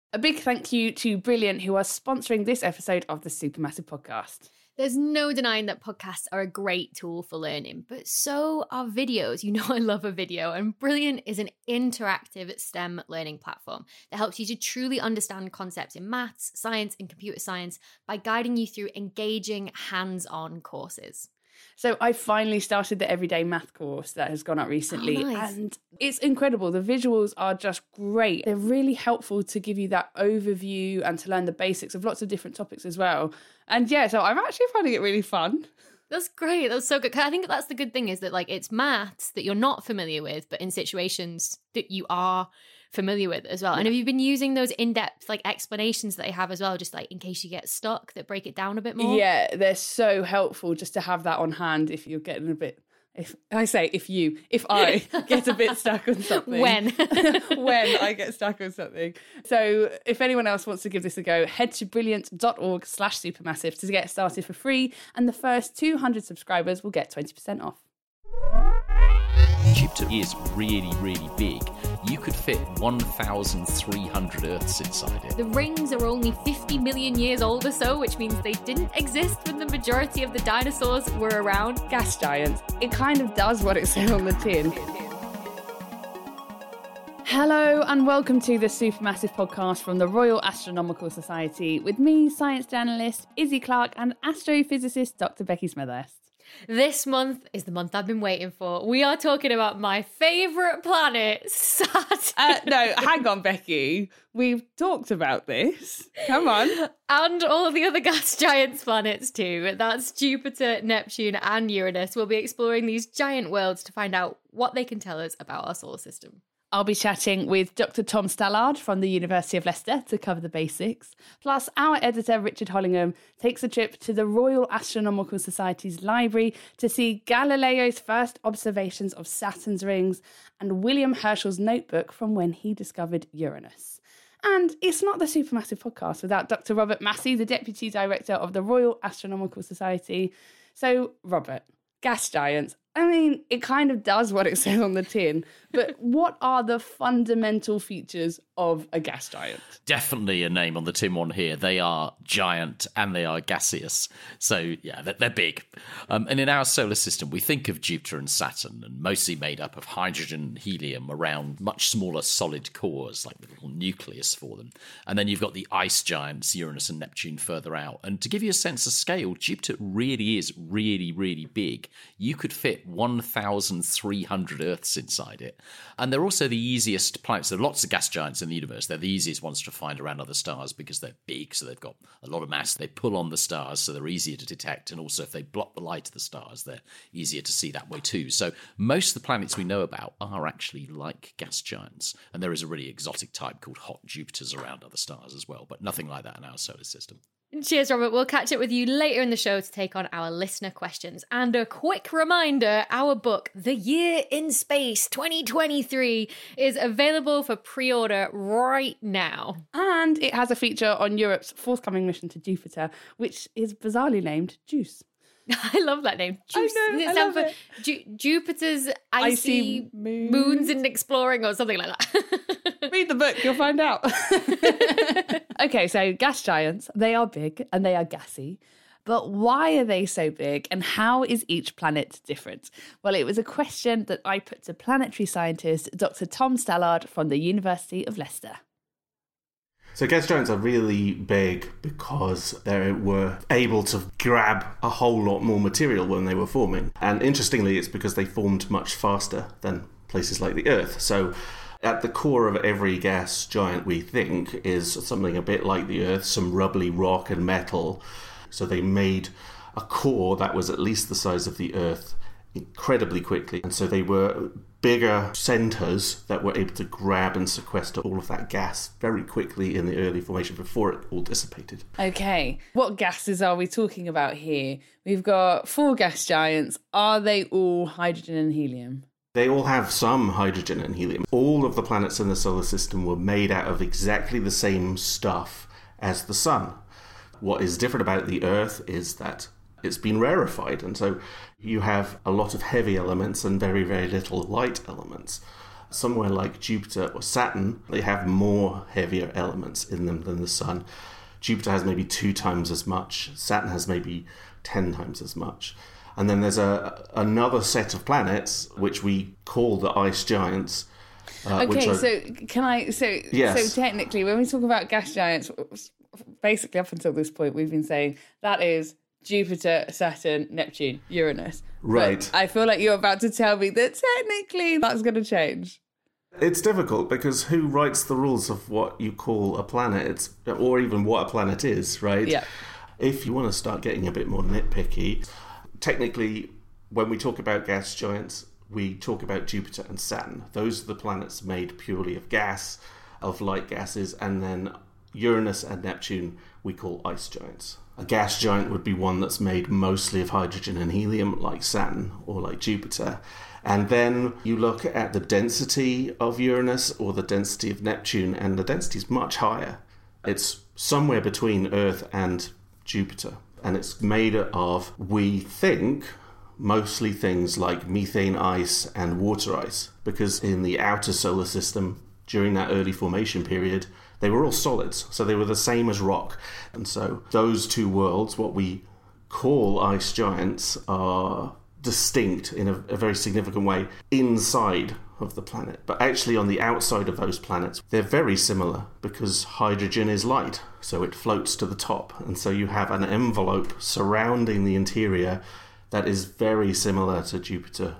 A big thank you to Brilliant, who are sponsoring this episode of the Supermassive Podcast. There's no denying that podcasts are a great tool for learning, but so are videos. You know I love a video, and Brilliant is an interactive STEM learning platform that helps you to truly understand concepts in maths, science, and computer science by guiding you through engaging, hands-on courses. So I finally started the Everyday Math course that has gone up recently, and it's incredible. The visuals are just great. They're really helpful to give you that overview and to learn the basics of lots of different topics as well. And yeah, so I'm actually finding it really fun. That's great. That's so good. 'Cause I think that's the good thing is that it's maths that you're not familiar with, but in situations that you are familiar with as well. And have you been using those in-depth explanations that they have as well, just in case you get stuck, that break it down a bit more? Yeah, they're so helpful just to have that on hand if you're getting a bit... If I get a bit stuck on something. When I get stuck on something. So if anyone else wants to give this a go, head to brilliant.org/supermassive to get started for free, and the first 200 subscribers will get 20% off. Jupiter is really, really big. You could fit 1,300 Earths inside it. The rings are only 50 million years old or so, which means they didn't exist when the majority of the dinosaurs were around. Gas giants. It kind of does what it says on the tin. Hello and welcome to the Supermassive Podcast from the Royal Astronomical Society with me, science journalist Izzy Clark, and astrophysicist Dr. Becky Smethurst. This month is the month I've been waiting for. We are talking about my favourite planet, Saturn. No, hang on, Becky. We've talked about this. Come on. And all the other gas giants planets too. That's Jupiter, Neptune and Uranus. We'll be exploring these giant worlds to find out what they can tell us about our solar system. I'll be chatting with Dr. Tom Stallard from the University of Leicester to cover the basics. Plus, our editor, Richard Hollingham, takes a trip to the Royal Astronomical Society's library to see Galileo's first observations of Saturn's rings and William Herschel's notebook from when he discovered Uranus. And it's not the Supermassive Podcast without Dr. Robert Massey, the Deputy Director of the Royal Astronomical Society. So, Robert, gas giants. I mean, it kind of does what it says on the tin, but what are the fundamental features of a gas giant? Definitely a name on the tin one here. They are giant and they are gaseous. So, yeah, they're big. And in our solar system, we think of Jupiter and Saturn, and mostly made up of hydrogen and helium around much smaller solid cores, like the little nucleus for them. And then you've got the ice giants, Uranus and Neptune, further out. And to give you a sense of scale, Jupiter really is really, really big. You could fit 1,300 Earths inside it. And they're also the easiest planets. There are lots of gas giants in the universe. They're the easiest ones to find around other stars because they're big, so they've got a lot of mass. They pull on the stars, so they're easier to detect. And also, if they block the light of the stars, they're easier to see that way too. So most of the planets we know about are actually like gas giants. And there is a really exotic type called hot Jupiters around other stars as well, but nothing like that in our solar system. Cheers, Robert. We'll catch up with you later in the show to take on our listener questions. And a quick reminder, our book, The Year in Space 2023, is available for pre-order right now. And it has a feature on Europe's forthcoming mission to Jupiter, which is bizarrely named JUICE. I love that name. JUICE. I know, Does it I stand love for it. Jupiter's icy moons and exploring or something like that? Read the book, you'll find out. Okay, so gas giants, they are big and they are gassy. But why are they so big and how is each planet different? Well, it was a question that I put to planetary scientist Dr. Tom Stallard from the University of Leicester. So gas giants are really big because they were able to grab a whole lot more material when they were forming. And interestingly, it's because they formed much faster than places like the Earth. So at the core of every gas giant, we think, is something a bit like the Earth, some rubbly rock and metal. So they made a core that was at least the size of the Earth incredibly quickly. And so they were bigger centres that were able to grab and sequester all of that gas very quickly in the early formation before it all dissipated. Okay, what gases are we talking about here? We've got 4 gas giants. Are they all hydrogen and helium? They all have some hydrogen and helium. All of the planets in the solar system were made out of exactly the same stuff as the sun. What is different about the Earth is that it's been rarefied, and so you have a lot of heavy elements and very, very little light elements. Somewhere like Jupiter or Saturn, they have more heavier elements in them than the Sun. Jupiter has maybe 2 times as much. Saturn has maybe 10 times as much. And then there's another set of planets, which we call the ice giants. Yes. So technically, when we talk about gas giants, basically up until this point, we've been saying that is Jupiter, Saturn, Neptune, Uranus. Right. But I feel like you're about to tell me that technically that's going to change. It's difficult because who writes the rules of what you call a planet, or even what a planet is, right? Yeah. If you want to start getting a bit more nitpicky, technically, when we talk about gas giants, we talk about Jupiter and Saturn. Those are the planets made purely of gas, of light gases, and then Uranus and Neptune we call ice giants. A gas giant would be one that's made mostly of hydrogen and helium, like Saturn or like Jupiter. And then you look at the density of Uranus or the density of Neptune, and the density is much higher. It's somewhere between Earth and Jupiter. And it's made of, we think, mostly things like methane ice and water ice. Because in the outer solar system, during that early formation period, they were all solids, so they were the same as rock. And so those two worlds, what we call ice giants, are distinct in a very significant way inside of the planet. But actually on the outside of those planets, they're very similar because hydrogen is light, so it floats to the top. And so you have an envelope surrounding the interior that is very similar to Jupiter.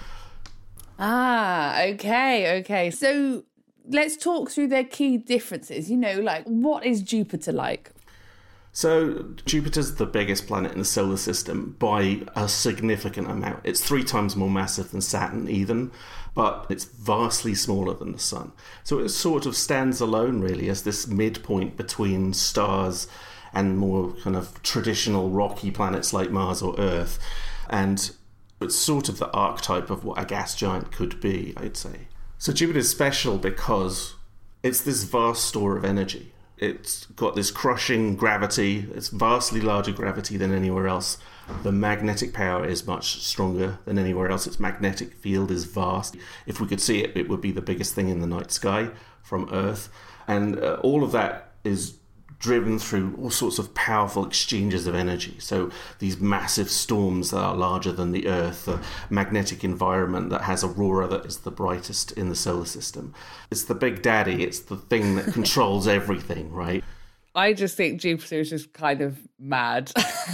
Okay. So let's talk through their key differences. Like, what is Jupiter like? So Jupiter's the biggest planet in the solar system by a significant amount. It's 3 times more massive than Saturn even, but it's vastly smaller than the Sun. So it sort of stands alone really as this midpoint between stars and more kind of traditional rocky planets like Mars or Earth. And it's sort of the archetype of what a gas giant could be, I'd say. So Jupiter's special because it's this vast store of energy. It's got this crushing gravity. It's vastly larger gravity than anywhere else. The magnetic power is much stronger than anywhere else. Its magnetic field is vast. If we could see it, it would be the biggest thing in the night sky from Earth. And all of that is driven through all sorts of powerful exchanges of energy. So these massive storms that are larger than the Earth, the magnetic environment that has aurora that is the brightest in the solar system. It's the big daddy. It's the thing that controls everything, right? I just think Jupiter is just kind of mad.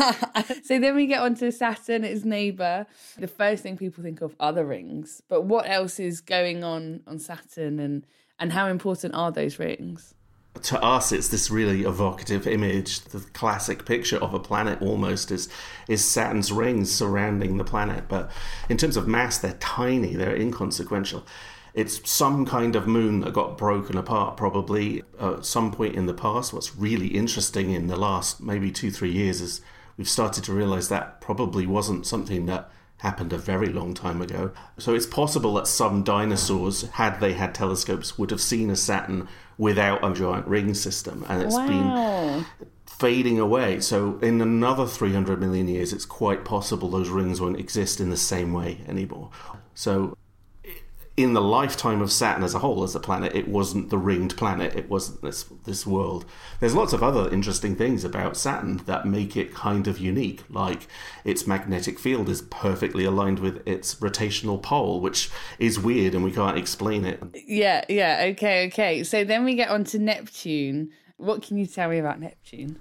So then we get onto Saturn, its neighbour. The first thing people think of are the rings. But what else is going on Saturn, and how important are those rings? To us, it's this really evocative image. The classic picture of a planet almost is Saturn's rings surrounding the planet. But in terms of mass, they're tiny, they're inconsequential. It's some kind of moon that got broken apart probably at some point in the past. What's really interesting in the last maybe 2-3 years is we've started to realize that probably wasn't something that happened a very long time ago. So it's possible that some dinosaurs, had they had telescopes, would have seen a Saturn without a giant ring system, and it's been fading away. So in another 300 million years, it's quite possible those rings won't exist in the same way anymore. So in the lifetime of Saturn as a whole, as a planet, it wasn't the ringed planet. It wasn't this world. There's lots of other interesting things about Saturn that make it kind of unique, like its magnetic field is perfectly aligned with its rotational pole, which is weird and we can't explain it. Yeah, okay. So then we get on to Neptune. What can you tell me about Neptune?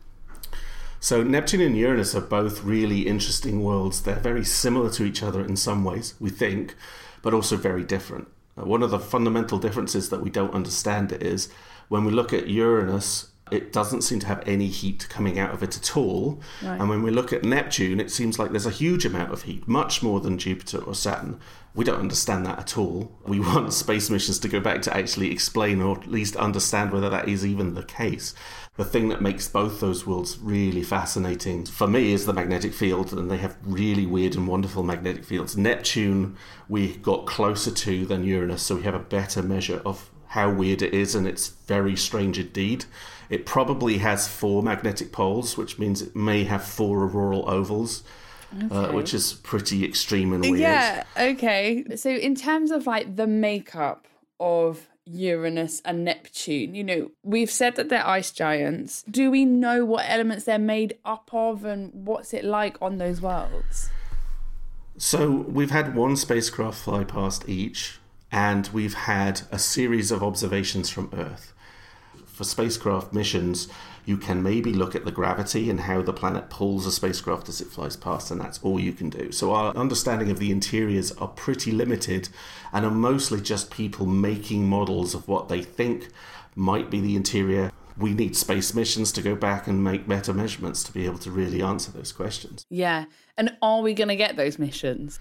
So Neptune and Uranus are both really interesting worlds. They're very similar to each other in some ways, we think, but also very different. One of the fundamental differences that we don't understand is when we look at Uranus, it doesn't seem to have any heat coming out of it at all. Right. And when we look at Neptune, it seems like there's a huge amount of heat, much more than Jupiter or Saturn. We don't understand that at all. We want space missions to go back to actually explain or at least understand whether that is even the case. The thing that makes both those worlds really fascinating for me is the magnetic field, and they have really weird and wonderful magnetic fields. Neptune we got closer to than Uranus, so we have a better measure of how weird it is, and it's very strange indeed. It probably has 4 magnetic poles, which means it may have 4 auroral ovals, which is pretty extreme and weird. Yeah, okay. So in terms of like the makeup of Uranus and Neptune? You know, we've said that they're ice giants. Do we know what elements they're made up of and what's it like on those worlds? So we've had one spacecraft fly past each, and we've had a series of observations from Earth. For spacecraft missions, you can maybe look at the gravity and how the planet pulls a spacecraft as it flies past, and that's all you can do. So our understanding of the interiors are pretty limited and are mostly just people making models of what they think might be the interior. We need space missions to go back and make better measurements to be able to really answer those questions. Yeah. And are we going to get those missions?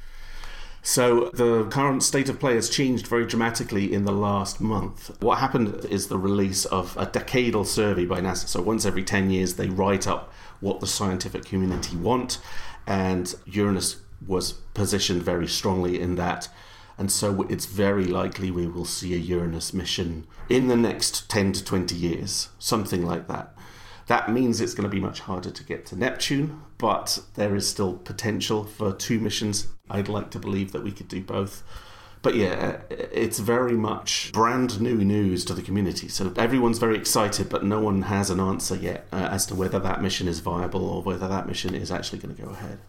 So the current state of play has changed very dramatically in the last month. What happened is the release of a decadal survey by NASA. So once every 10 years, they write up what the scientific community want, and Uranus was positioned very strongly in that. And so it's very likely we will see a Uranus mission in the next 10 to 20 years, something like that. That means it's going to be much harder to get to Neptune, but there is still potential for 2 missions. I'd like to believe that we could do both. But yeah, it's very much brand new news to the community. So everyone's very excited, but no one has an answer yet as to whether that mission is viable or whether that mission is actually going to go ahead.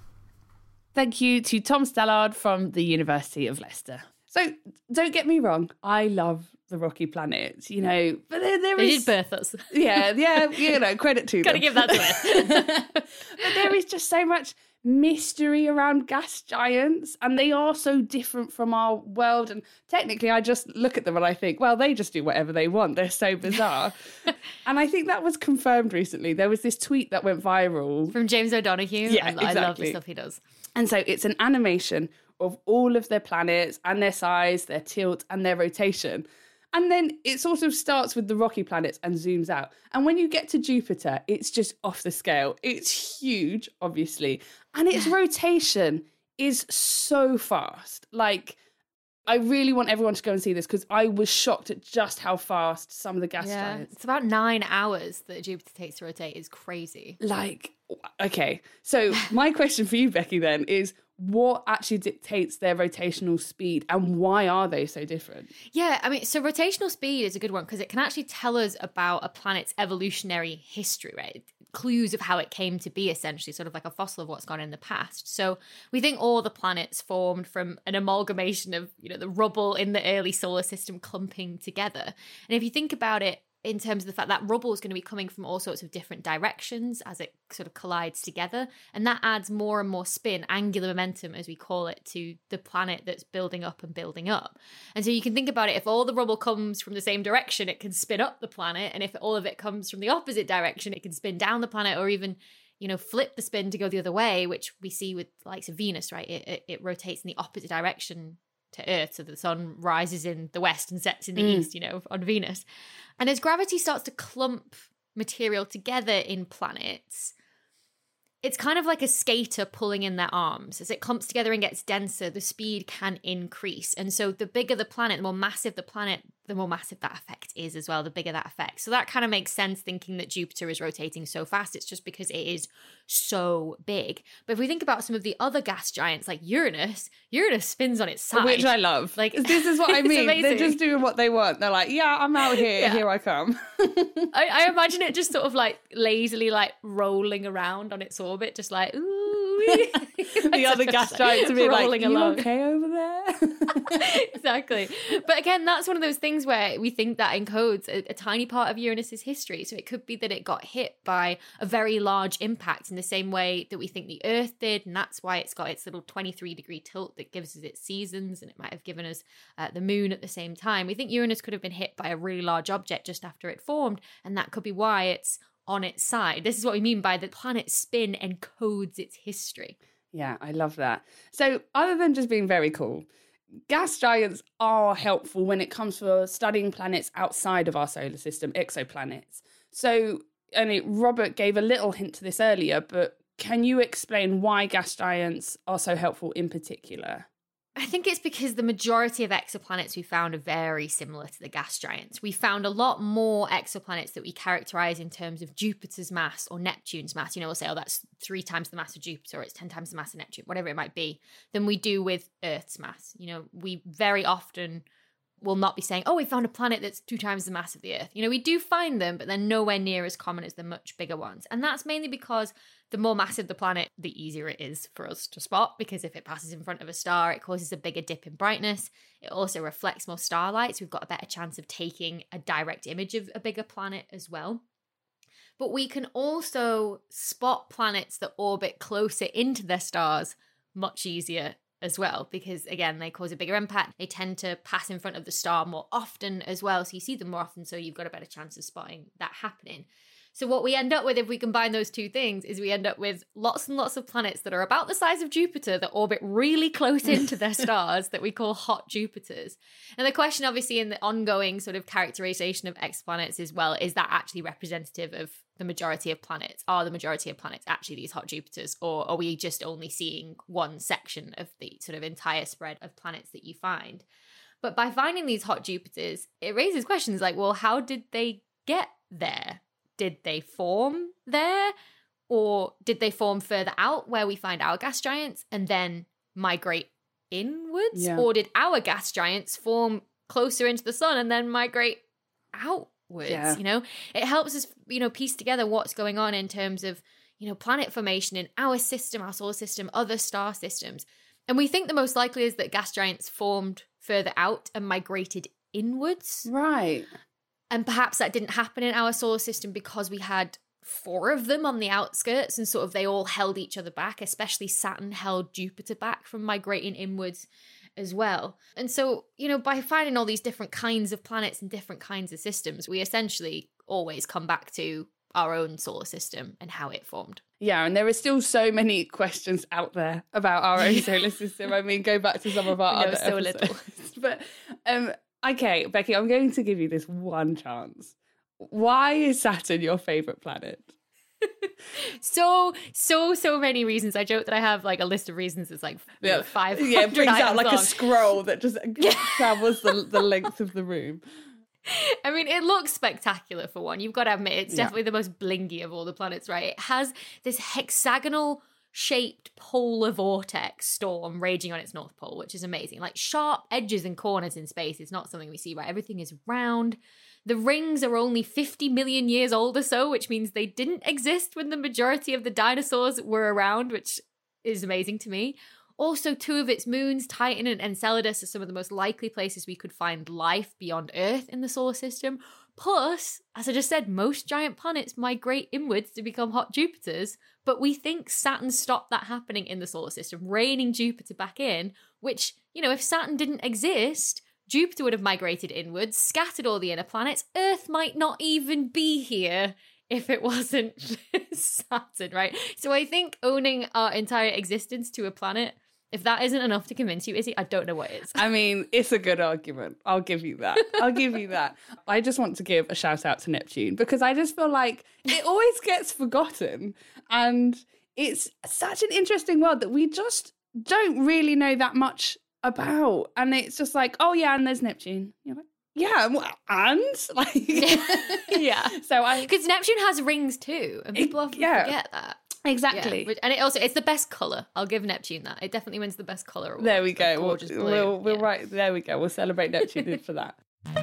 Thank you to Tom Stallard from the University of Leicester. So don't get me wrong, I love the rocky planets, you know, but there They is... did birth us. Yeah, you know, credit to them. Gotta give that to it. But there is just so much mystery around gas giants, and they are so different from our world. And technically, I just look at them and I think, well, they just do whatever they want. They're so bizarre. And I think that was confirmed recently. There was this tweet that went viral. From James O'Donoghue. Yeah, I love the exactly. stuff he does. And so it's an animation of all of their planets and their size, their tilt, and their rotation. And then it sort of starts with the rocky planets and zooms out. And when you get to Jupiter, it's just off the scale. It's huge, obviously. And its rotation is so fast. Like, I really want everyone to go and see this because I was shocked at just how fast some of the gas giants. It's about 9 hours that Jupiter takes to rotate. It's crazy. Like, okay. So my question for you, Becky, then is, what actually dictates their rotational speed and why are they so different? Yeah, I mean, so rotational speed is a good one because it can actually tell us about a planet's evolutionary history, right? Clues of how it came to be, essentially, sort of like a fossil of what's gone in the past. So we think all the planets formed from an amalgamation of, you know, the rubble in the early solar system clumping together. And if you think about it, in terms of the fact that rubble is going to be coming from all sorts of different directions as it sort of collides together. And that adds more and more spin, angular momentum, as we call it, to the planet that's building up and building up. And so you can think about it, if all the rubble comes from the same direction, it can spin up the planet. And if all of it comes from the opposite direction, it can spin down the planet or even, you know, flip the spin to go the other way, which we see with the likes of Venus, right? It rotates in the opposite direction to Earth, so the sun rises in the west and sets in the east, you know, on Venus. And as gravity starts to clump material together in planets, it's kind of like a skater pulling in their arms. As it clumps together and gets denser, the speed can increase. And so the bigger the planet, the more massive the planet, the more massive that effect is as well, the bigger that effect. So that kind of makes sense, thinking that Jupiter is rotating so fast. It's just because it is so big. But if we think about some of the other gas giants like Uranus spins on its side. Which I love. Like, this is what I mean. amazing. They're just doing what they want. They're like, yeah, I'm out here. Yeah. Here I come. I imagine it just sort of like lazily like rolling around on its orbit, just like, ooh. The other gas giants are being like, rolling you along. okay over there? Exactly. But again, that's one of those things where we think that encodes a tiny part of Uranus's history. So it could be that it got hit by a very large impact in the same way that we think the Earth did. And that's why it's got its little 23-degree tilt that gives us its seasons. And it might have given us the moon at the same time. We think Uranus could have been hit by a really large object just after it formed. And that could be why it's on its side. This is what we mean by the planet's spin encodes its history. Yeah, I love that. So other than just being very cool, gas giants are helpful when it comes to studying planets outside of our solar system, exoplanets. So, Robert gave a little hint to this earlier, but can you explain why gas giants are so helpful in particular? I think it's because the majority of exoplanets we found are very similar to the gas giants. We found a lot more exoplanets that we characterize in terms of Jupiter's mass or Neptune's mass. You know, we'll say, oh, that's 3 times the mass of Jupiter, or it's 10 times the mass of Neptune, whatever it might be, than we do with Earth's mass. You know, we very often will not be saying, oh, we found a planet that's 2 times the mass of the Earth. You know, we do find them, but they're nowhere near as common as the much bigger ones. And that's mainly because the more massive the planet, the easier it is for us to spot, because if it passes in front of a star, it causes a bigger dip in brightness. It also reflects more starlight, so we've got a better chance of taking a direct image of a bigger planet as well. But we can also spot planets that orbit closer into their stars much easier as well, because again, they cause a bigger impact. They tend to pass in front of the star more often as well, so you see them more often, so you've got a better chance of spotting that happening. So what we end up with, if we combine those two things, is we end up with lots and lots of planets that are about the size of Jupiter that orbit really close into their stars that we call hot Jupiters. And the question, obviously, in the ongoing sort of characterization of exoplanets as well, is that actually representative of the majority of planets? Are the majority of planets actually these hot Jupiters? Or are we just only seeing one section of the sort of entire spread of planets that you find? But by finding these hot Jupiters, it raises questions like, well, how did they get there? Did they form there? Or did they form further out where we find our gas giants and then migrate inwards? Yeah. Or did our gas giants form closer into the sun and then migrate outwards? Yeah. You know, it helps us, you know, piece together what's going on in terms of, you know, planet formation in our system, our solar system, other star systems. And we think the most likely is that gas giants formed further out and migrated inwards. Right. And perhaps that didn't happen in our solar system because we had 4 of them on the outskirts and sort of they all held each other back, especially Saturn held Jupiter back from migrating inwards as well. And so, you know, by finding all these different kinds of planets and different kinds of systems, we essentially always come back to our own solar system and how it formed. Yeah, and there are still so many questions out there about our own solar system. I mean, go back to some of our other so episodes. little. But okay, Becky, I'm going to give you this one chance. Why is Saturn your favourite planet? So many reasons. I joke that I have like a list of reasons. It's like 500. Yeah, it brings out like long. a scroll that just travels the length of the room. I mean, it looks spectacular for one. You've got to admit, it's definitely the most blingy of all the planets, right? It has this hexagonal shaped polar vortex storm raging on its north pole, which is amazing. Like sharp edges and corners in space is not something we see, right? Everything is round. The rings are only 50 million years old or so, which means they didn't exist when the majority of the dinosaurs were around, which is amazing to me. Also, 2 of its moons, Titan and Enceladus, are some of the most likely places we could find life beyond Earth in the solar system. Plus, as I just said, most giant planets migrate inwards to become hot Jupiters, but we think Saturn stopped that happening in the solar system, reining Jupiter back in, which, you know, if Saturn didn't exist, Jupiter would have migrated inwards, scattered all the inner planets. Earth might not even be here if it wasn't Saturn, right? So I think owning our entire existence to a planet, if that isn't enough to convince you, Izzy, I don't know what is. I mean, it's a good argument. I'll give you that. I just want to give a shout out to Neptune because I just feel like it always gets forgotten. And it's such an interesting world that we just don't really know that much about. And it's just like, oh yeah, and there's Neptune. You're like, yeah, and like, yeah. So because Neptune has rings too, and people often forget that. Exactly. Yeah, and it's the best colour. I'll give Neptune that. It definitely wins the best colour award. There we go. We'll right. There we go. We'll celebrate Neptune for that.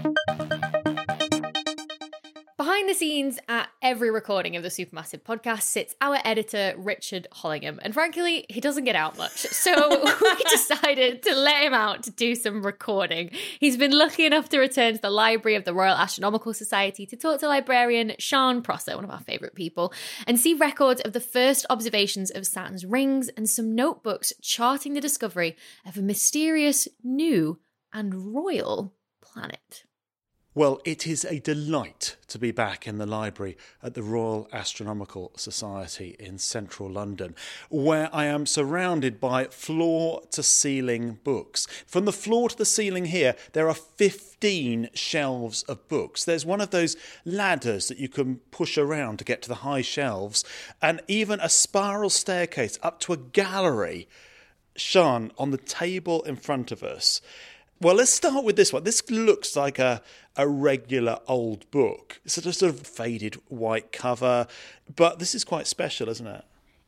Behind the scenes at every recording of the Supermassive podcast sits our editor, Richard Hollingham. And frankly, he doesn't get out much. So we decided to let him out to do some recording. He's been lucky enough to return to the library of the Royal Astronomical Society to talk to librarian Sean Prosser, one of our favourite people, and see records of the first observations of Saturn's rings and some notebooks charting the discovery of a mysterious, new and royal planet. Well, it is a delight to be back in the library at the Royal Astronomical Society in central London, where I am surrounded by floor-to-ceiling books. From the floor to the ceiling here, there are 15 shelves of books. There's one of those ladders that you can push around to get to the high shelves, and even a spiral staircase up to a gallery. Sean, on the table in front of us. Well, let's start with this one. This looks like a regular old book. It's a sort of faded white cover, but this is quite special, isn't it?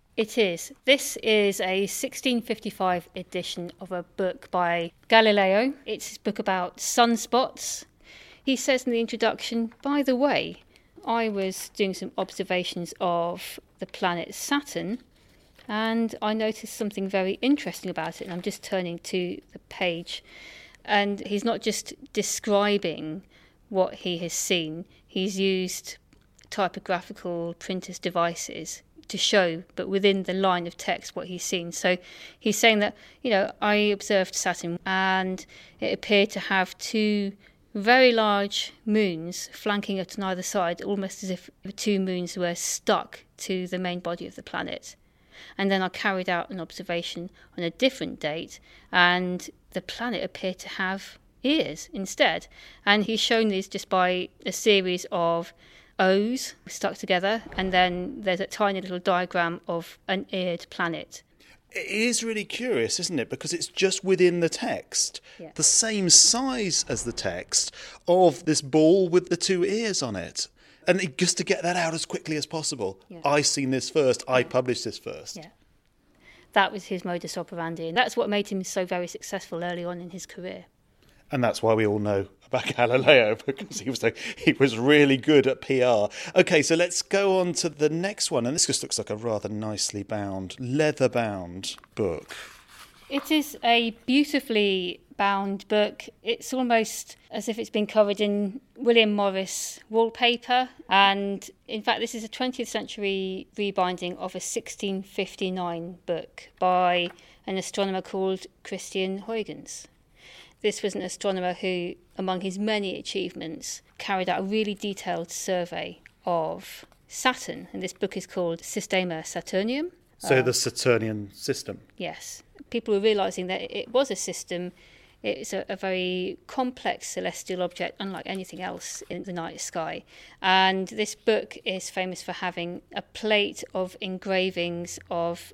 It is. This is a 1655 edition of a book by Galileo. It's a book about sunspots. He says in the introduction, by the way, I was doing some observations of the planet Saturn and I noticed something very interesting about it. And I'm just turning to the page. And he's not just describing what he has seen, he's used typographical printers' devices to show, but within the line of text, what he's seen. So he's saying that, I observed Saturn and it appeared to have two very large moons flanking it on either side, almost as if the two moons were stuck to the main body of the planet. And then I carried out an observation on a different date, and the planet appeared to have ears instead. And he's shown these just by a series of O's stuck together, and then there's a tiny little diagram of an eared planet. It is really curious, isn't it? Because it's just within the text, the same size as the text of this ball with the two ears on it. And just to get that out as quickly as possible. Yeah. I seen this first, I published this first. Yeah. That was his modus operandi, and that's what made him so very successful early on in his career. And that's why we all know about Galileo, because he was really good at PR. OK, so let's go on to the next one. And this just looks like a rather nicely bound, leather-bound book. It is a beautifully bound book. It's almost as if it's been covered in William Morris wallpaper. And in fact, this is a 20th century rebinding of a 1659 book by an astronomer called Christian Huygens. This was an astronomer who, among his many achievements, carried out a really detailed survey of Saturn. And this book is called Systema Saturnium. So the Saturnian system. Yes. People were realising that it was a system. It's a very complex celestial object, unlike anything else in the night sky. And this book is famous for having a plate of engravings of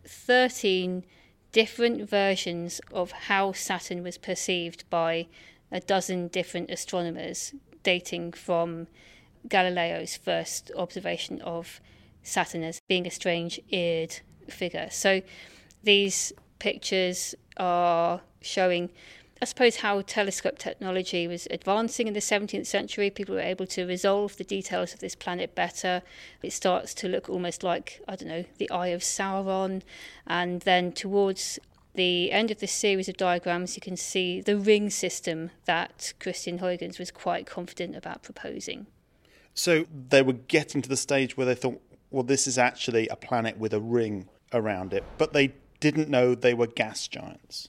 13 different versions of how Saturn was perceived by a dozen different astronomers, dating from Galileo's first observation of Saturn as being a strange eared figure. So these pictures are showing, I suppose, how telescope technology was advancing in the 17th century. People were able to resolve the details of this planet better. It starts to look almost like, the Eye of Sauron. And then towards the end of this series of diagrams, you can see the ring system that Christian Huygens was quite confident about proposing. So they were getting to the stage where they thought, well, this is actually a planet with a ring around it, but they didn't know they were gas giants.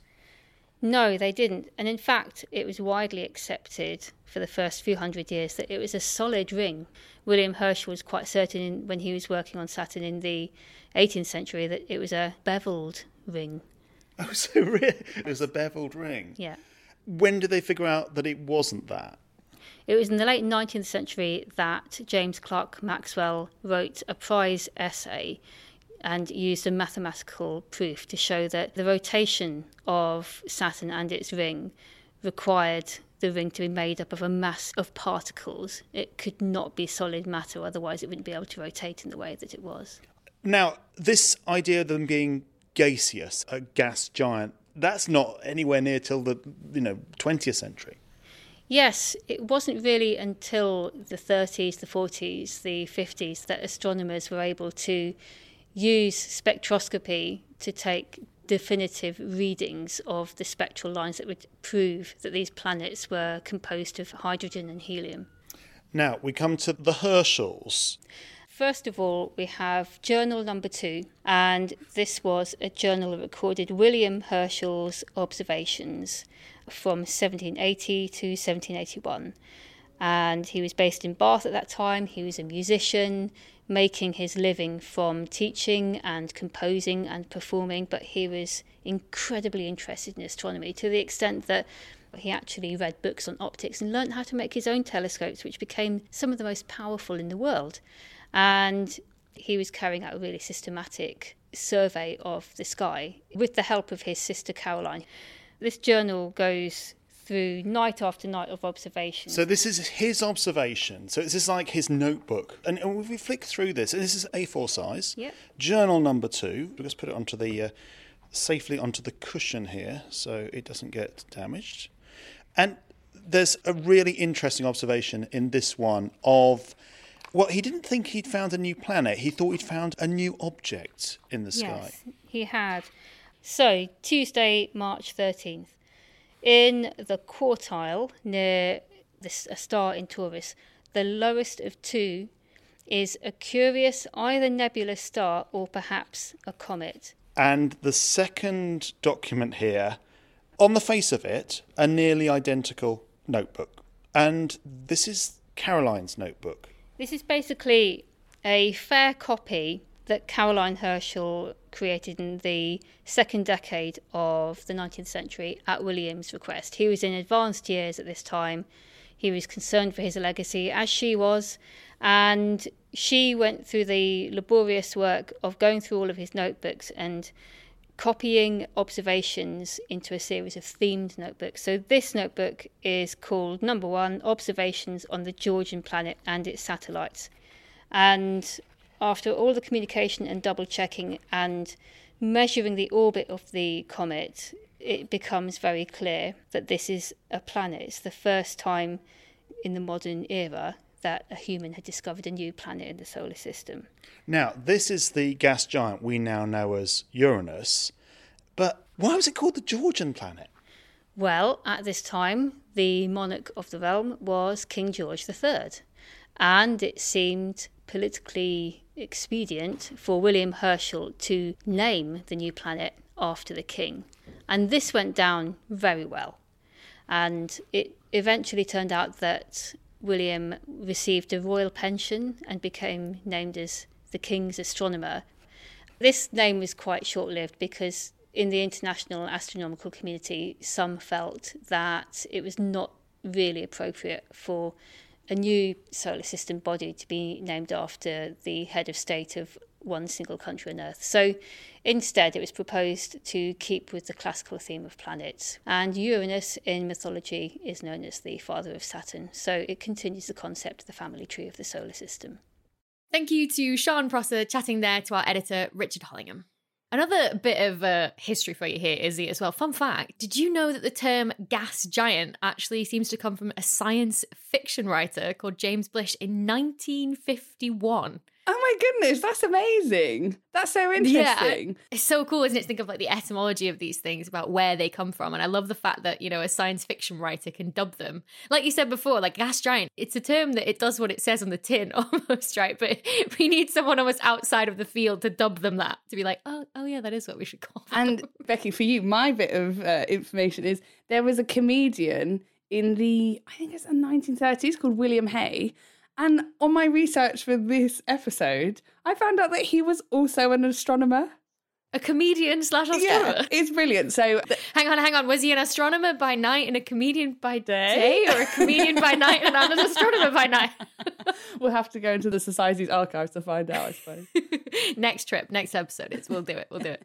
No, they didn't. And in fact, it was widely accepted for the first few hundred years that it was a solid ring. William Herschel was quite certain when he was working on Saturn in the 18th century that it was a beveled ring. Oh, so really? It was a beveled ring? Yeah. When did they figure out that it wasn't that? It was in the late 19th century that James Clerk Maxwell wrote a prize essay and used a mathematical proof to show that the rotation of Saturn and its ring required the ring to be made up of a mass of particles. It could not be solid matter, otherwise it wouldn't be able to rotate in the way that it was. Now, this idea of them being gaseous, a gas giant, that's not anywhere near till the 20th century. Yes, it wasn't really until the 30s, the 40s, the 50s that astronomers were able to use spectroscopy to take definitive readings of the spectral lines that would prove that these planets were composed of hydrogen and helium. Now, we come to the Herschels. First of all, we have journal number 2, and this was a journal that recorded William Herschel's observations from 1780 to 1781. And he was based in Bath at that time. He was a musician, making his living from teaching and composing and performing, but he was incredibly interested in astronomy to the extent that he actually read books on optics and learned how to make his own telescopes, which became some of the most powerful in the world. And he was carrying out a really systematic survey of the sky with the help of his sister Caroline. This journal goes through night after night of observation. So this is his observation. So this is like his notebook. And if we flick through this, and this is A4 size. Yep. Journal number 2. We'll just put it onto the safely onto the cushion here so it doesn't get damaged. And there's a really interesting observation in this one of, well, he didn't think he'd found a new planet. He thought he'd found a new object in the sky. Yes, he had. So, Tuesday, March 13th. In the quartile near a star in Taurus, the lowest of two is a curious either nebulous star or perhaps a comet. And the second document here, on the face of it, a nearly identical notebook. And this is Caroline's notebook. This is basically a fair copy that Caroline Herschel created in the second decade of the 19th century at William's request. He was in advanced years at this time. He was concerned for his legacy, as she was, and she went through the laborious work of going through all of his notebooks and copying observations into a series of themed notebooks. So this notebook is called Number 1, Observations on the Georgian Planet and its Satellites. And after all the communication and double checking and measuring the orbit of the comet, it becomes very clear that this is a planet. It's the first time in the modern era that a human had discovered a new planet in the solar system. Now, this is the gas giant we now know as Uranus, but why was it called the Georgian planet? Well, at this time, the monarch of the realm was King George III, and it seemed politically expedient for William Herschel to name the new planet after the king. And this went down very well. And it eventually turned out that William received a royal pension and became named as the King's Astronomer. This name was quite short-lived because in the international astronomical community, some felt that it was not really appropriate for a new solar system body to be named after the head of state of one single country on Earth. So instead, it was proposed to keep with the classical theme of planets. And Uranus in mythology is known as the father of Saturn. So it continues the concept of the family tree of the solar system. Thank you to Sean Prosser chatting there to our editor, Richard Hollingham. Another bit of history for you here, Izzy, as well. Fun fact, did you know that the term gas giant actually seems to come from a science fiction writer called James Blish in 1951? Oh my goodness, that's amazing. That's so interesting. Yeah, it's so cool, isn't it, to think of like the etymology of these things, about where they come from. And I love the fact that, you know, a science fiction writer can dub them. Like you said before, like gas giant, it's a term that it does what it says on the tin almost, right? But we need someone almost outside of the field to dub them that, to be like, oh yeah, that is what we should call them. And Becky, for you, my bit of information is there was a comedian in the, I think it's the 1930s called William Hay. And on my research for this episode, I found out that he was also an astronomer. A comedian / astronomer? Yeah, it's brilliant. So hang on. Was he an astronomer by night and a comedian by day? Or a comedian by night and an astronomer by night? We'll have to go into the Society's archives to find out, I suppose. Next trip, next episode. We'll do it.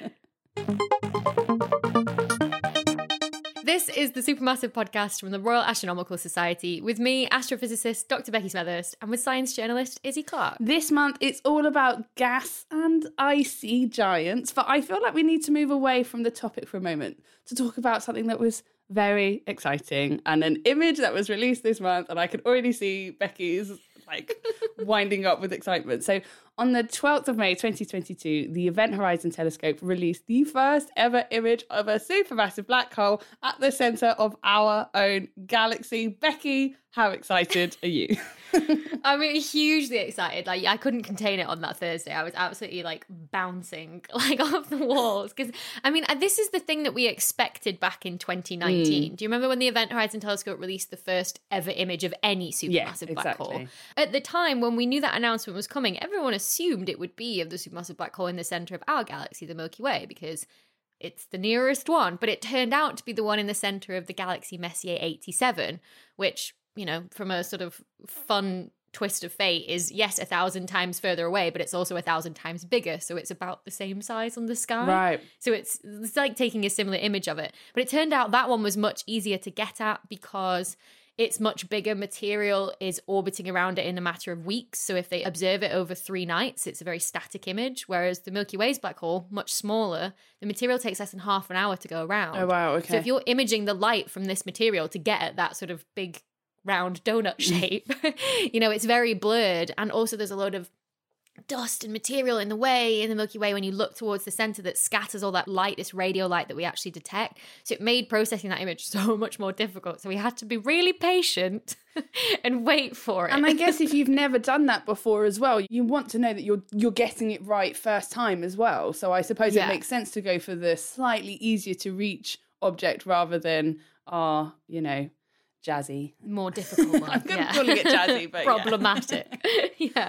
This is the Supermassive podcast from the Royal Astronomical Society with me, astrophysicist Dr. Becky Smethurst, and with science journalist Izzy Clark. This month, it's all about gas and icy giants, but I feel like we need to move away from the topic for a moment to talk about something that was very exciting and an image that was released this month, and I can already see Becky's winding up with excitement. So on the 12th of May 2022, the Event Horizon Telescope released the first ever image of a supermassive black hole at the centre of our own galaxy. Becky, how excited are you? I'm hugely excited. Like, I couldn't contain it on that Thursday. I was absolutely bouncing off the walls because this is the thing that we expected back in 2019. Do you remember when the Event Horizon Telescope released the first ever image of any supermassive black hole? At the time when we knew that announcement was coming, everyone assumed it would be of the supermassive black hole in the center of our galaxy, the Milky Way, because it's the nearest one. But it turned out to be the one in the center of the galaxy Messier 87, which, you know, from a sort of fun twist of fate is, yes, 1,000 times further away, but it's also 1,000 times bigger. So it's about the same size on the sky. Right. So it's like taking a similar image of it. But it turned out that one was much easier to get at because it's much bigger material is orbiting around it in a matter of weeks. So if they observe it over 3 nights, it's a very static image. Whereas the Milky Way's black hole, much smaller, the material takes less than half an hour to go around. Oh, wow. Okay. So if you're imaging the light from this material to get at that sort of big round donut shape, it's very blurred. And also there's a load of dust and material in the way in the Milky Way when you look towards the center that scatters all that light, this radio light that we actually detect. So it made processing that image so much more difficult. So we had to be really patient and wait for it. And I guess if you've never done that before as well, you want to know that you're getting it right first time as well. So I suppose it makes sense to go for the slightly easier to reach object rather than jazzy. More difficult one. I'm calling it jazzy, but problematic. Yeah.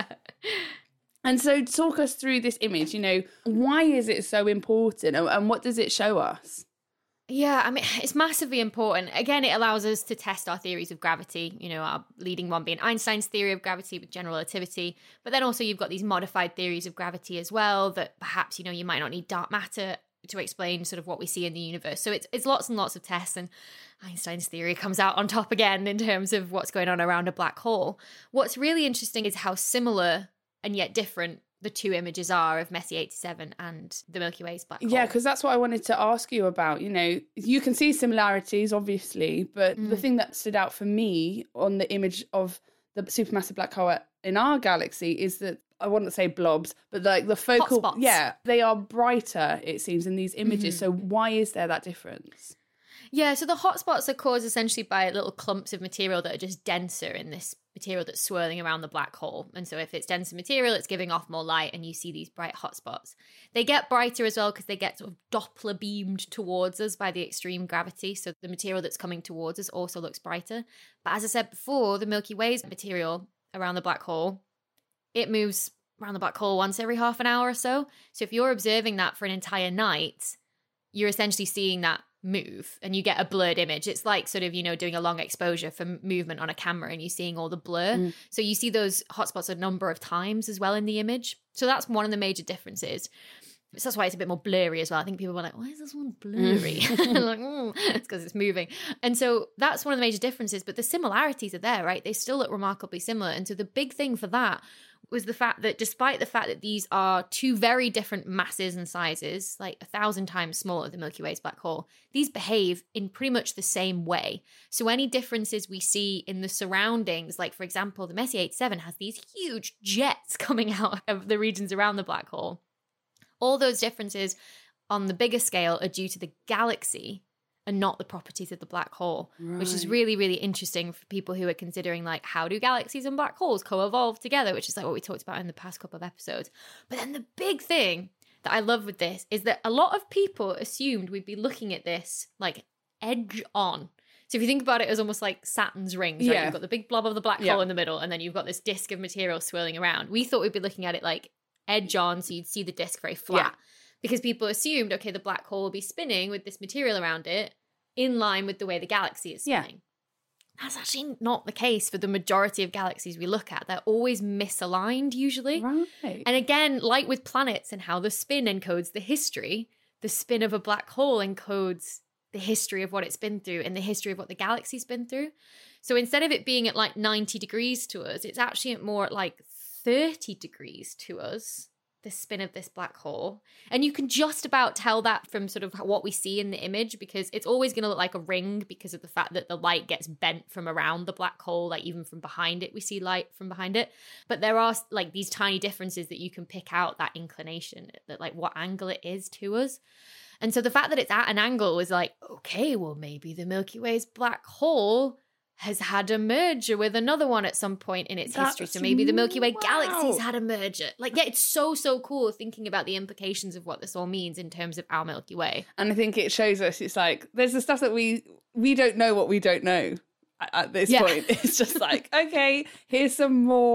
And so talk us through this image, why is it so important and what does it show us? Yeah, I mean, it's massively important. Again, it allows us to test our theories of gravity, our leading one being Einstein's theory of gravity with general relativity. But then also you've got these modified theories of gravity as well that perhaps, you might not need dark matter to explain sort of what we see in the universe. So it's lots and lots of tests, and Einstein's theory comes out on top again in terms of what's going on around a black hole. What's really interesting is how similar and yet different the two images are of Messier 87 and the Milky Way's black hole. Yeah, because that's what I wanted to ask you about. You can see similarities, obviously, but the thing that stood out for me on the image of the supermassive black hole in our galaxy is that, I wouldn't say blobs, but like the focal... Hotspots. Yeah, they are brighter, it seems, in these images. So why is there that difference? Yeah, so the hotspots are caused essentially by little clumps of material that are just denser in this material that's swirling around the black hole. And so if it's denser material, it's giving off more light and you see these bright hotspots. They get brighter as well because they get sort of Doppler beamed towards us by the extreme gravity. So the material that's coming towards us also looks brighter. But as I said before, the Milky Way's material around the black hole, it moves around the black hole once every half an hour or so. So if you're observing that for an entire night, you're essentially seeing that move and you get a blurred image. It's like sort of, doing a long exposure for movement on a camera and you seeing all the blur. So you see those hotspots a number of times as well in the image. So that's one of the major differences. So that's why it's a bit more blurry as well. I think people were like, why is this one blurry? Like, it's because it's moving. And so that's one of the major differences, but the similarities are there, right? They still look remarkably similar. And so the big thing for that was the fact that despite the fact that these are two very different masses and sizes, like 1,000 times smaller than Milky Way's black hole, these behave in pretty much the same way. So any differences we see in the surroundings, like for example, the Messier 87 has these huge jets coming out of the regions around the black hole. All those differences on the bigger scale are due to the galaxy and not the properties of the black hole, which is really, really interesting for people who are considering, like, how do galaxies and black holes co-evolve together, which is like what we talked about in the past couple of episodes. But then the big thing that I love with this is that a lot of people assumed we'd be looking at this like edge on. So if you think about it as almost like Saturn's rings, right? You've got the big blob of the black hole in the middle, and then you've got this disk of material swirling around. We thought we'd be looking at it like edge on, so you'd see the disk very flat. Because people assumed, okay, the black hole will be spinning with this material around it in line with the way the galaxy is spinning. That's actually not the case for the majority of galaxies we look at. They're always misaligned, usually. Right. And again, like with planets and how the spin encodes the history, the spin of a black hole encodes the history of what it's been through and the history of what the galaxy's been through. So instead of it being at like 90 degrees to us, it's actually more at like 30 degrees to us, the spin of this black hole. And you can just about tell that from sort of what we see in the image, because it's always going to look like a ring because of the fact that the light gets bent from around the black hole, like even from behind it, we see light from behind it. But there are like these tiny differences that you can pick out that inclination, that like what angle it is to us. And so the fact that it's at an angle was like, okay, well, maybe the Milky Way's black hole has had a merger with another one at some point in its history. So maybe the Milky Way galaxy's had a merger. Like, yeah, it's so cool thinking about the implications of what this all means in terms of our Milky Way. And I think it shows us, it's like, there's the stuff that we don't know what we don't know at this point. It's just like, okay, here's some more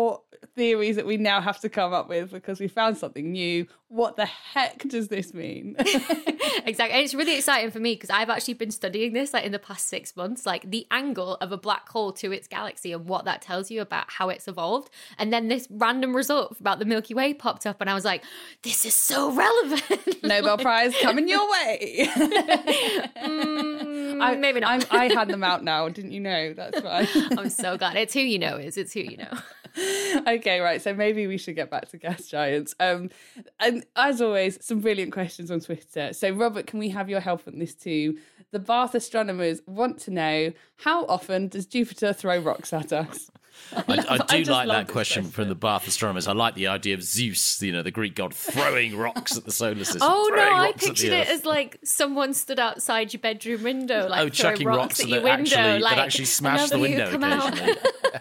theories that we now have to come up with because we found something new. What the heck does this mean? Exactly. And it's really exciting for me because I've actually been studying this like in the past 6 months, like the angle of a black hole to its galaxy and what that tells you about how it's evolved. And then this random result about the Milky Way popped up and I was like, this is so relevant. Nobel Prize coming your way. Maybe not. I had them out now, didn't you know? That's right. I'm so glad. It's who you know, it's who you know. Okay, right. So maybe we should get back to gas giants. And as always, some brilliant questions on Twitter. So Robert, can we have your help on this too? The Bath astronomers want to know, how often does Jupiter throw rocks at us? I do just like love that this question from the Bath astronomers. I like the idea of Zeus, the Greek god, throwing rocks at the solar system. Oh no, throwing I rocks at the pictured it Earth. as like someone stood outside your bedroom window, like throwing chucking rocks at your that window, actually smash the another you window come out. occasionally.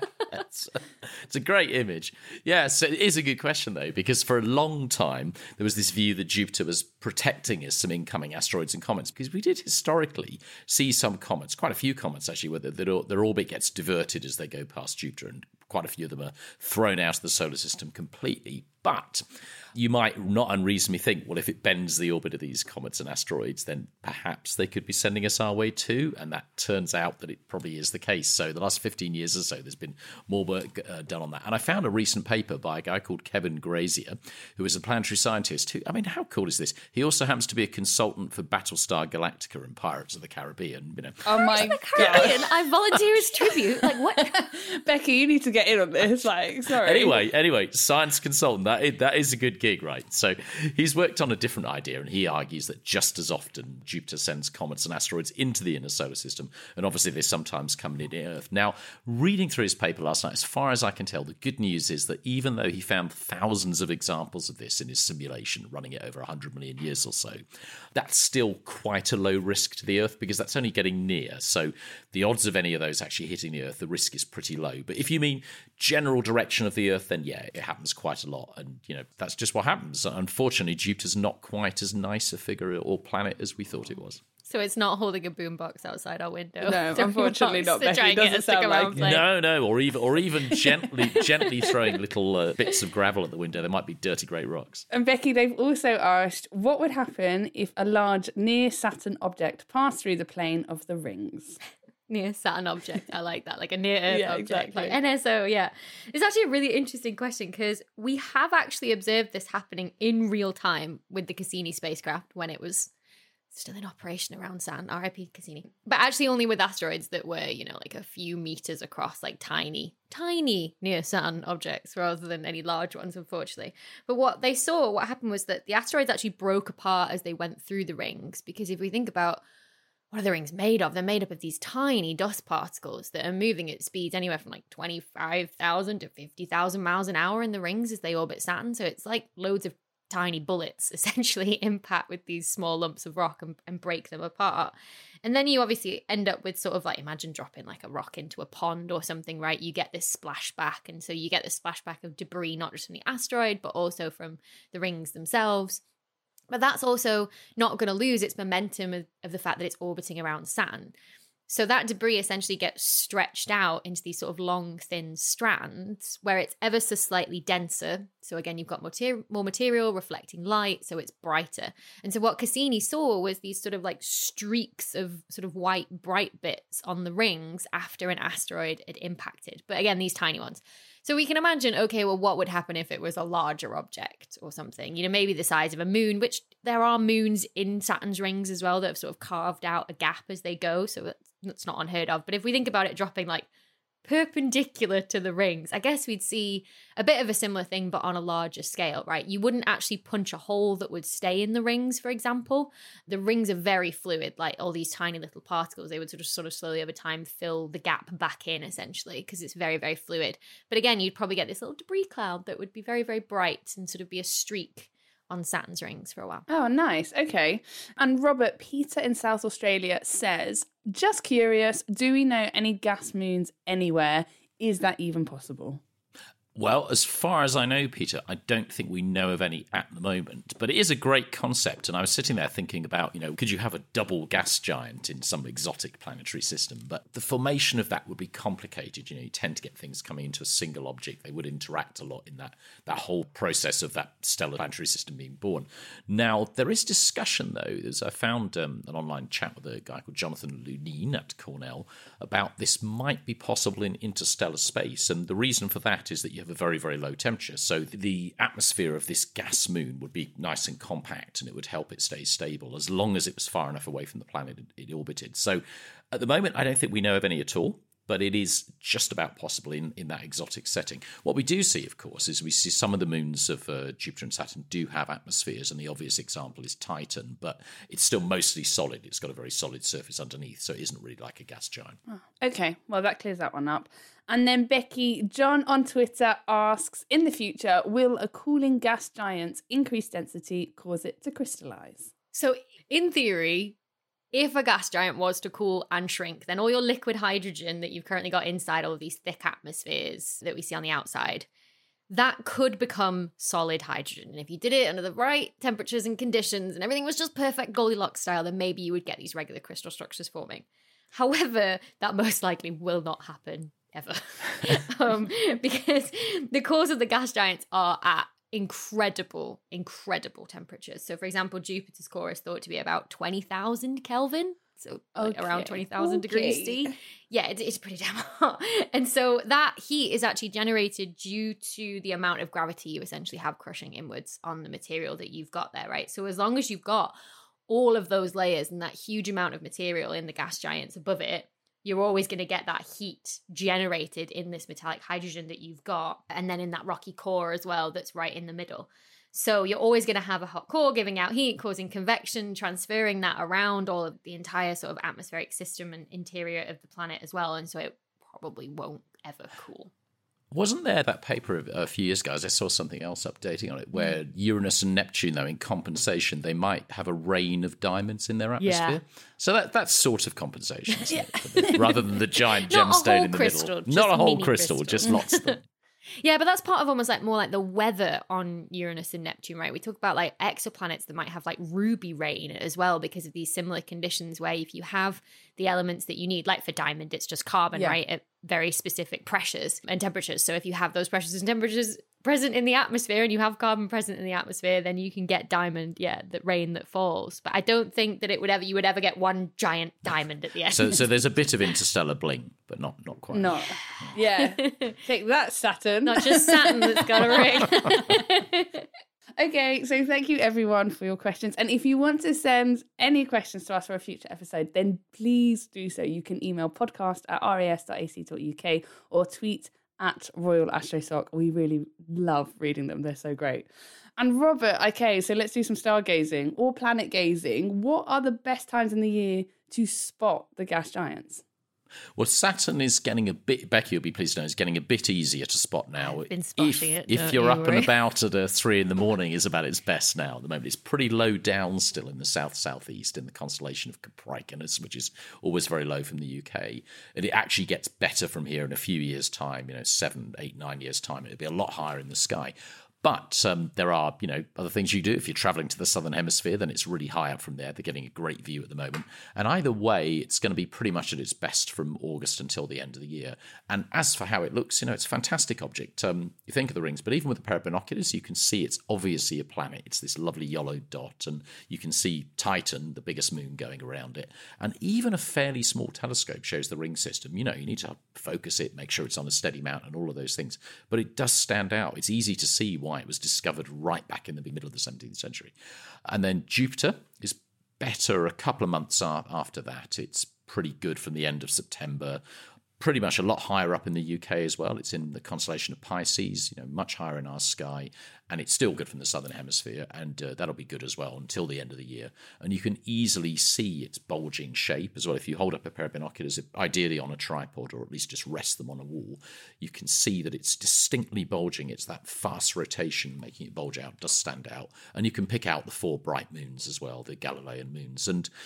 It's a great image. Yeah, so it is a good question, though, because for a long time, there was this view that Jupiter was protecting us from incoming asteroids and comets, because we did historically see some comets, quite a few comets, actually, where their orbit gets diverted as they go past Jupiter, and quite a few of them are thrown out of the solar system completely. But you might not unreasonably think, well, if it bends the orbit of these comets and asteroids, then perhaps they could be sending us our way too. And that turns out that it probably is the case. So the last 15 years or so, there's been more work done on that. And I found a recent paper by a guy called Kevin Grazier, who is a planetary scientist who, I mean, how cool is this? He also happens to be a consultant for Battlestar Galactica and Pirates of the Caribbean. Oh my God. I volunteer as tribute. Like what? Becky, you need to get in on this. Like, sorry. Anyway, science consultant, that is a good gig, right? So he's worked on a different idea, and he argues that just as often Jupiter sends comets and asteroids into the inner solar system, and obviously they sometimes come near the Earth. Now, reading through his paper last night, as far as I can tell, the good news is that even though he found thousands of examples of this in his simulation, running it over 100 million years or so, that's still quite a low risk to the Earth because that's only getting near. So the odds of any of those actually hitting the Earth, the risk is pretty low. But if you mean general direction of the Earth, then yeah, it happens quite a lot. And, that's just what happens. Unfortunately, Jupiter's not quite as nice a figure or planet as we thought it was. So it's not holding a boombox outside our window. No, unfortunately not, Becky. It doesn't sound like it. No, or even gently throwing little bits of gravel at the window. There might be dirty grey rocks. And Becky, they've also asked, what would happen if a large near-Saturn object passed through the plane of the rings? Near Saturn object. I like that. Like a near Earth object. Exactly. Like NSO, yeah. It's actually a really interesting question because we have actually observed this happening in real time with the Cassini spacecraft when it was still in operation around Saturn, RIP Cassini. But actually only with asteroids that were, like a few meters across, like tiny near Saturn objects rather than any large ones, unfortunately. But what happened was that the asteroids actually broke apart as they went through the rings, because if we think about what are the rings made of? They're made up of these tiny dust particles that are moving at speeds anywhere from like 25,000 to 50,000 miles an hour in the rings as they orbit Saturn. So it's like loads of tiny bullets essentially impact with these small lumps of rock and break them apart. And then you obviously end up with sort of like, imagine dropping like a rock into a pond or something, right? You get this splashback. And so you get this splashback of debris, not just from the asteroid, but also from the rings themselves. But that's also not going to lose its momentum of the fact that it's orbiting around Saturn. So that debris essentially gets stretched out into these sort of long, thin strands where it's ever so slightly denser. So again, you've got more material reflecting light, so it's brighter. And so what Cassini saw was these sort of like streaks of sort of white, bright bits on the rings after an asteroid had impacted. But again, these tiny ones. So we can imagine, okay, well, what would happen if it was a larger object or something? Maybe the size of a moon, which there are moons in Saturn's rings as well that have sort of carved out a gap as they go. So that's not unheard of. But if we think about it dropping like perpendicular to the rings, I guess we'd see a bit of a similar thing, but on a larger scale, right? You wouldn't actually punch a hole that would stay in the rings, for example. The rings are very fluid, like all these tiny little particles. They would sort of slowly over time fill the gap back in, essentially, because it's very, very fluid. But again, you'd probably get this little debris cloud that would be very, very bright and sort of be a streak on Saturn's rings for a while. Oh, nice. Okay. And Robert, Peter in South Australia says, just curious, do we know any gas moons anywhere? Is that even possible? Well, as far as I know, Peter, I don't think we know of any at the moment. But it is a great concept. And I was sitting there thinking about, could you have a double gas giant in some exotic planetary system? But the formation of that would be complicated. You tend to get things coming into a single object. They would interact a lot in that whole process of that stellar planetary system being born. Now, there is discussion, though. I found an online chat with a guy called Jonathan Lunine at Cornell about this might be possible in interstellar space. And the reason for that is that you have a very, very low temperature. So the atmosphere of this gas moon would be nice and compact, and it would help it stay stable as long as it was far enough away from the planet it orbited. So at the moment, I don't think we know of any at all, but it is just about possible in that exotic setting. What we do see, of course, is we see some of the moons of Jupiter and Saturn do have atmospheres, and the obvious example is Titan, but it's still mostly solid. It's got a very solid surface underneath, so it isn't really like a gas giant. Oh, okay, well, that clears that one up. And then Becky, John on Twitter asks, in the future, will a cooling gas giant's increased density cause it to crystallize? So in theory, if a gas giant was to cool and shrink, then all your liquid hydrogen that you've currently got inside all of these thick atmospheres that we see on the outside, that could become solid hydrogen. And if you did it under the right temperatures and conditions and everything was just perfect Goldilocks style, then maybe you would get these regular crystal structures forming. However, that most likely will not happen ever. Because the cores of the gas giants are at incredible temperatures. So, for example, Jupiter's core is thought to be about 20,000 Kelvin. So around 20,000 degrees C. Yeah, it's pretty damn hot. And so that heat is actually generated due to the amount of gravity you essentially have crushing inwards on the material that you've got there, right? So as long as you've got all of those layers and that huge amount of material in the gas giants above it, you're always going to get that heat generated in this metallic hydrogen that you've got, and then in that rocky core as well that's right in the middle. So you're always going to have a hot core giving out heat, causing convection, transferring that around all of the entire sort of atmospheric system and interior of the planet as well. And so it probably won't ever cool. Wasn't there that paper a few years ago, as I saw something else updating on it, where Uranus and Neptune, though, in compensation, they might have a rain of diamonds in their atmosphere? Yeah. So that's sort of compensation, isn't it? Rather than the giant gemstone in the middle. Not a whole crystal, just lots of them. Yeah, but that's part of almost like more like the weather on Uranus and Neptune, right? We talk about like exoplanets that might have like ruby rain as well because of these similar conditions where if you have the elements that you need, like for diamond, it's just carbon, right? At very specific pressures and temperatures. So if you have those pressures and temperatures present in the atmosphere and you have carbon present in the atmosphere, then you can get diamond, the rain that falls. But I don't think that you would ever get one giant diamond at the end. So there's a bit of interstellar bling, but not quite. No. Yeah. Take that, Saturn. Not just Saturn that's got a ring. Okay, so thank you everyone for your questions. And if you want to send any questions to us for a future episode, then please do so. You can email podcast@ras.ac.uk or tweet @RoyalAstroSoc. We really love reading them. They're so great. And Robert, okay, so let's do some stargazing or planet gazing. What are the best times in the year to spot the gas giants? Well, Saturn is getting a bit, Becky will be pleased to know, is getting a bit easier to spot now. I've been spotting it. If you're up and about at 3 a.m, is about its best now at the moment. It's pretty low down still in the south-southeast in the constellation of Capricornus, which is always very low from the UK. And it actually gets better from here in a few years' time, 7, 8, 9 years' time. It'll be a lot higher in the sky. But there are, other things you do. If you're traveling to the southern hemisphere, then it's really high up from there. They're getting a great view at the moment. And either way, it's going to be pretty much at its best from August until the end of the year. And as for how it looks, it's a fantastic object. You think of the rings, but even with a pair of binoculars, you can see it's obviously a planet. It's this lovely yellow dot. And you can see Titan, the biggest moon, going around it. And even a fairly small telescope shows the ring system. You need to focus it, make sure it's on a steady mount and all of those things. But it does stand out. It's easy to see why it was discovered right back in the middle of the 17th century. And then Jupiter is better a couple of months after that. It's pretty good from the end of September, pretty much a lot higher up in the UK as well. It's in the constellation of Pisces, much higher in our sky, and it's still good from the southern hemisphere, and that'll be good as well until the end of the year. And you can easily see its bulging shape as well. If you hold up a pair of binoculars, ideally on a tripod, or at least just rest them on a wall, you can see that it's distinctly bulging. It's that fast rotation making it bulge out, does stand out. And you can pick out the 4 bright moons as well, the Galilean moons. And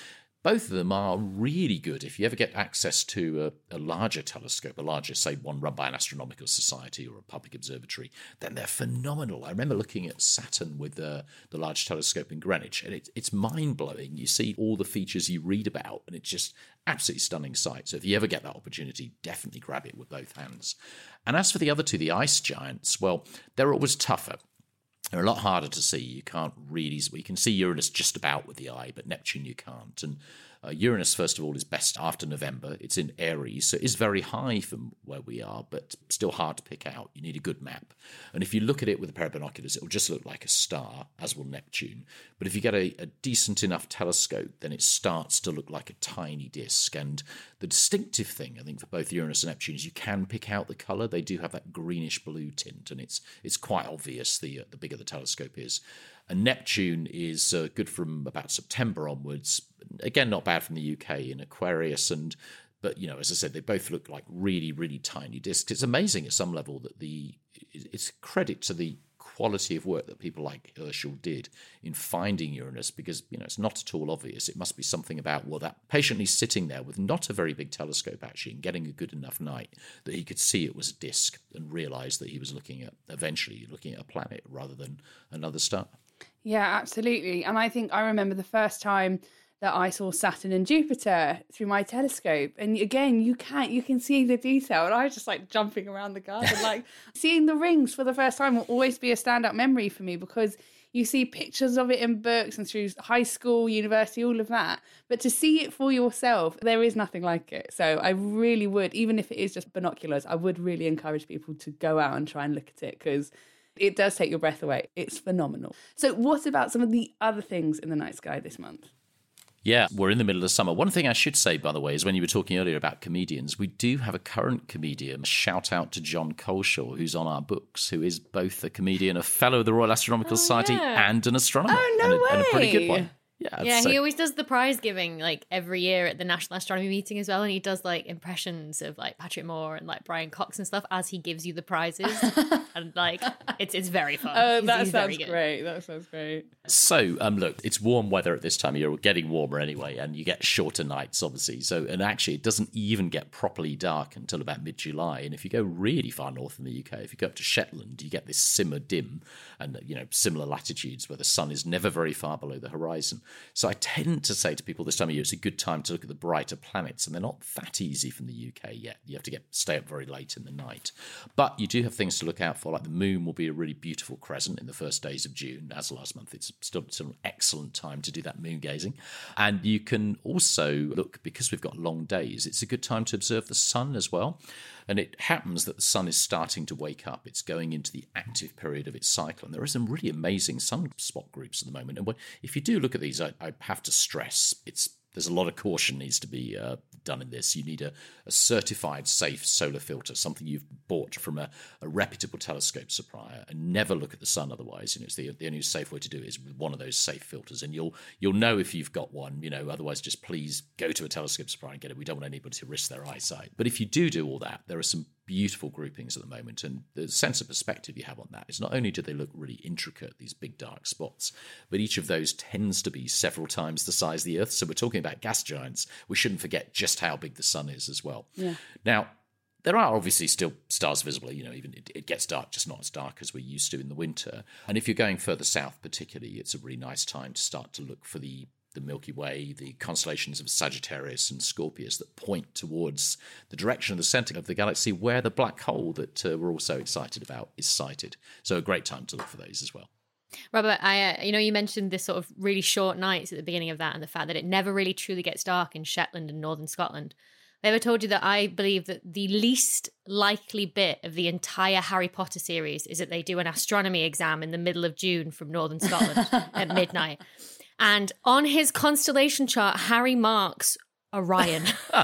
both of them are really good. If you ever get access to a larger telescope, a larger, say, one run by an astronomical society or a public observatory, then they're phenomenal. I remember looking at Saturn with the Large Telescope in Greenwich, and it's mind-blowing. You see all the features you read about, and it's just absolutely stunning sight. So if you ever get that opportunity, definitely grab it with both hands. And as for the other two, the ice giants, well, they're always tougher. They're a lot harder to see. You can't really... You can see Uranus just about with the eye, but Neptune you can't. And Uranus, first of all, is best after November. It's in Aries, so it is very high from where we are, but still hard to pick out. You need a good map. And if you look at it with a pair of binoculars, it'll just look like a star, as will Neptune. But if you get a decent enough telescope, then it starts to look like a tiny disk. And the distinctive thing, I think, for both Uranus and Neptune is you can pick out the colour. They do have that greenish-blue tint, and it's quite obvious the bigger the telescope is. And Neptune is good from about September onwards. Again, not bad from the UK in Aquarius. But, you know, as I said, they both look like really, really tiny discs. It's amazing at some level that it's credit to the quality of work that people like Herschel did in finding Uranus, because, you know, it's not at all obvious. It must be something about, well, that patiently sitting there with not a very big telescope, actually, and getting a good enough night that he could see it was a disk and realise that he was eventually looking at a planet rather than another star. Yeah, absolutely. And I think I remember the first time that I saw Saturn and Jupiter through my telescope. And again, you can see the detail. And I was just like jumping around the garden, like seeing the rings for the first time will always be a standout memory for me, because you see pictures of it in books and through high school, university, all of that. But to see it for yourself, there is nothing like it. So I really would, even if it is just binoculars, I would really encourage people to go out and try and look at it, because it does take your breath away. It's phenomenal. So what about some of the other things in the night sky this month? Yeah, we're in the middle of summer. One thing I should say, by the way, is when you were talking earlier about comedians, we do have a current comedian. Shout out to John Coleshaw, who's on our books, who is both a comedian, a fellow of the Royal Astronomical Society, and an astronomer. Oh, no way. And a pretty good one. Yeah, he always does the prize giving like every year at the National Astronomy meeting as well, and he does like impressions of like Patrick Moore and like Brian Cox and stuff as he gives you the prizes, and like it's very fun. Oh, that sounds great. That sounds great. So, look, it's warm weather at this time of year. We're getting warmer anyway, and you get shorter nights, obviously. So, and actually, it doesn't even get properly dark until about mid-July. And if you go really far north in the UK, if you go up to Shetland, you get this simmer dim, and similar latitudes where the sun is never very far below the horizon. So I tend to say to people this time of year, it's a good time to look at the brighter planets, and they're not that easy from the UK yet. You have to stay up very late in the night. But you do have things to look out for, like the moon will be a really beautiful crescent in the first days of June, as last month. It's still an excellent time to do that moon gazing. And you can also look, because we've got long days, it's a good time to observe the sun as well. And it happens that the sun is starting to wake up. It's going into the active period of its cycle. And there are some really amazing sunspot groups at the moment. And if you do look at these, I have to stress, there's a lot of caution needs to be done in this. You need a certified safe solar filter, something you've bought from a reputable telescope supplier, and never look at the sun otherwise. It's the only safe way to do it is with one of those safe filters, and you'll know if you've got one. Otherwise, just please go to a telescope supplier and get it. We don't want anybody to risk their eyesight. But if you do all that, there are some beautiful groupings at the moment, and the sense of perspective you have on that is not only do they look really intricate, these big dark spots, but each of those tends to be several times the size of the Earth. So we're talking about gas giants. We shouldn't forget just how big the sun is as well. Yeah. Now, there are obviously still stars visible, even it gets dark, just not as dark as we're used to in the winter. And if you're going further south particularly, it's a really nice time to start to look for the Milky Way, the constellations of Sagittarius and Scorpius that point towards the direction of the centre of the galaxy where the black hole that we're all so excited about is sighted. So a great time to look for those as well. Robert, you mentioned this sort of really short nights at the beginning of that, and the fact that it never really truly gets dark in Shetland and northern Scotland. Have I ever told you that I believe that the least likely bit of the entire Harry Potter series is that they do an astronomy exam in the middle of June from northern Scotland at midnight? And on his constellation chart, Harry marks Orion.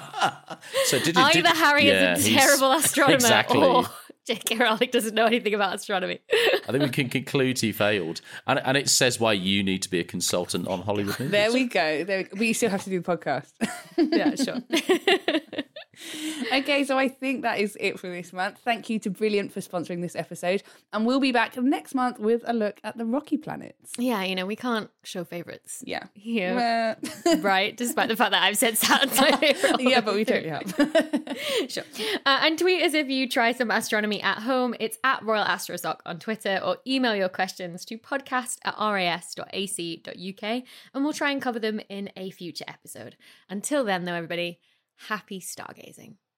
So either Harry is a terrible astronomer, exactly. or J.K. Rowling doesn't know anything about astronomy. I think we can conclude he failed. And it says why you need to be a consultant on Hollywood movies. There we go. We still have to do the podcast. Yeah, sure. Okay, so I think that is it for this month. Thank you to Brilliant for sponsoring this episode. And we'll be back next month with a look at the rocky planets. Yeah, you know, we can't show favourites. Yeah. Here. Right? Despite the fact that I've said Saturn's my favourite. Yeah, but we totally have. Sure. And tweet us if you try some astronomy at home. It's at Royal Astrosoc on Twitter, or email your questions to podcast@ras.ac.uk and we'll try and cover them in a future episode. Until then, though, everybody, happy stargazing.